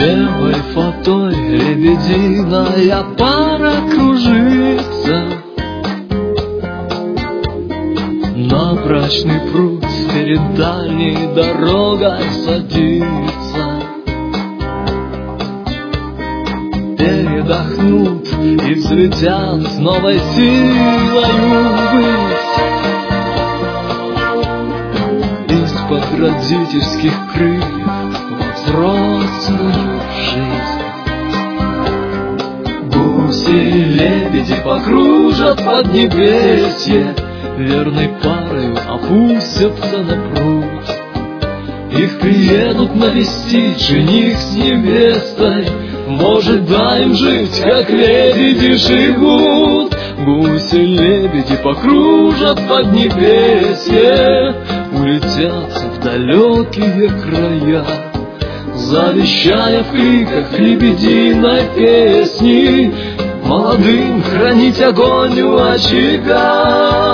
Белой фатой лебединая пара кружится, на брачный пруд перед дальней дорогой садится. Передохнут и взлетят с новой силою ввысь. Из-под родительских крыльев во взрослую жизнь. Гуси-лебеди покружат поднебесье, верной парою опустятся на пруд. Их приедут навестить жених с невестой, может, дай им жить, как лебеди живут. Гуси-лебеди покружат поднебесье, улетят в далекие края, завещая в криках лебединой песни молодым хранить огонь у очага.